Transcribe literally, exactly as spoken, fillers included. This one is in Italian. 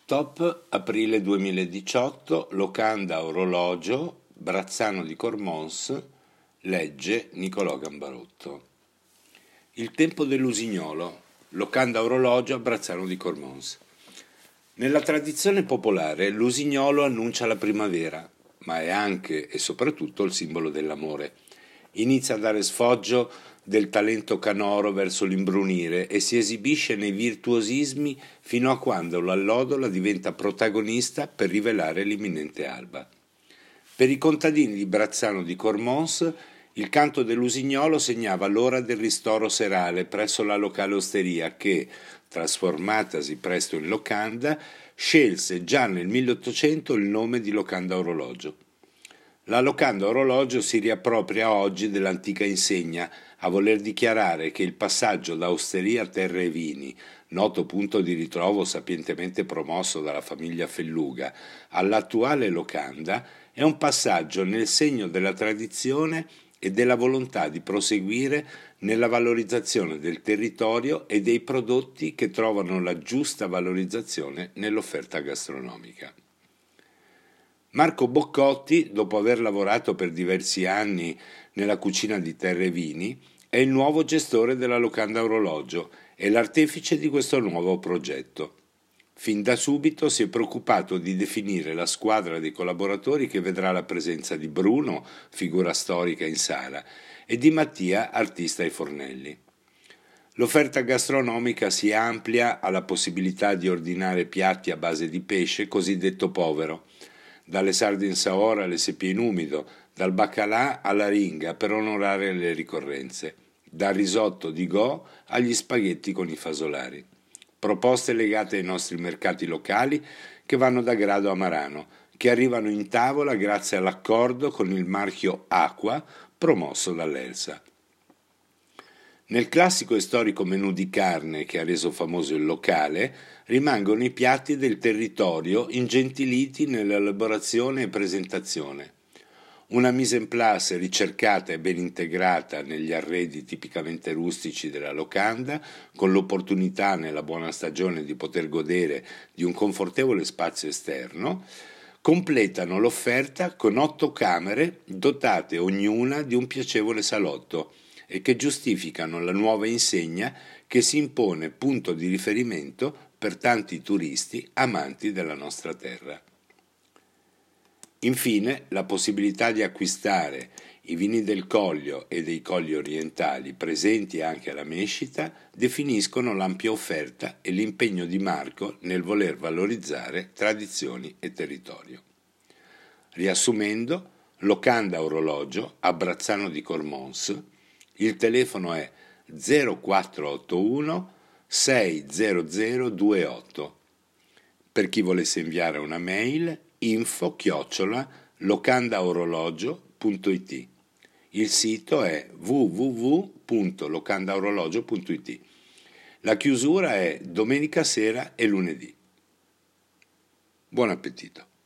Top aprile duemiladiciotto, locanda orologio, Brazzano di Cormons, legge Nicolò Gambarotto. Il tempo dell'usignolo, locanda orologio a Brazzano di Cormons. Nella tradizione popolare l'usignolo annuncia la primavera, ma è anche e soprattutto il simbolo dell'amore. Inizia a dare sfoggio del talento canoro verso l'imbrunire e si esibisce nei virtuosismi fino a quando l'allodola diventa protagonista per rivelare l'imminente alba. Per i contadini di Brazzano di Cormons il canto dell'usignolo segnava l'ora del ristoro serale presso la locale osteria che, trasformatasi presto in locanda, scelse già nel milleottocento il nome di locanda orologio. La locanda orologio si riappropria oggi dell'antica insegna, a voler dichiarare che il passaggio da osteria a terre e vini, noto punto di ritrovo sapientemente promosso dalla famiglia Felluga, all'attuale locanda, è un passaggio nel segno della tradizione e della volontà di proseguire nella valorizzazione del territorio e dei prodotti che trovano la giusta valorizzazione nell'offerta gastronomica. Marco Boccotti, dopo aver lavorato per diversi anni nella cucina di Terre e Vini, è il nuovo gestore della locanda orologio e l'artefice di questo nuovo progetto. Fin da subito si è preoccupato di definire la squadra dei collaboratori che vedrà la presenza di Bruno, figura storica in sala, e di Mattia, artista ai fornelli. L'offerta gastronomica si amplia alla possibilità di ordinare piatti a base di pesce cosiddetto povero, dalle sarde in saora alle seppie in umido, dal baccalà alla ringa per onorare le ricorrenze, dal risotto di go agli spaghetti con i fasolari. Proposte legate ai nostri mercati locali che vanno da Grado a Marano, che arrivano in tavola grazie all'accordo con il marchio Aqua promosso dall'Elsa. Nel classico e storico menù di carne che ha reso famoso il locale, rimangono i piatti del territorio ingentiliti nell'elaborazione e presentazione. Una mise en place ricercata e ben integrata negli arredi tipicamente rustici della locanda, con l'opportunità nella buona stagione di poter godere di un confortevole spazio esterno, completano l'offerta con otto camere dotate ognuna di un piacevole salotto e che giustificano la nuova insegna che si impone punto di riferimento per tanti turisti amanti della nostra terra. Infine, la possibilità di acquistare i vini del Coglio e dei Colli orientali presenti anche alla Mescita definiscono l'ampia offerta e l'impegno di Marco nel voler valorizzare tradizioni e territorio. Riassumendo, locanda orologio a Brazzano di Cormons, il telefono è zero quattro otto uno sei zero zero due otto. Per chi volesse inviare una mail, info chiocciola locandaorologio punto it. Il sito è w w w punto locandaorologio punto it. La chiusura è domenica sera e lunedì. Buon appetito!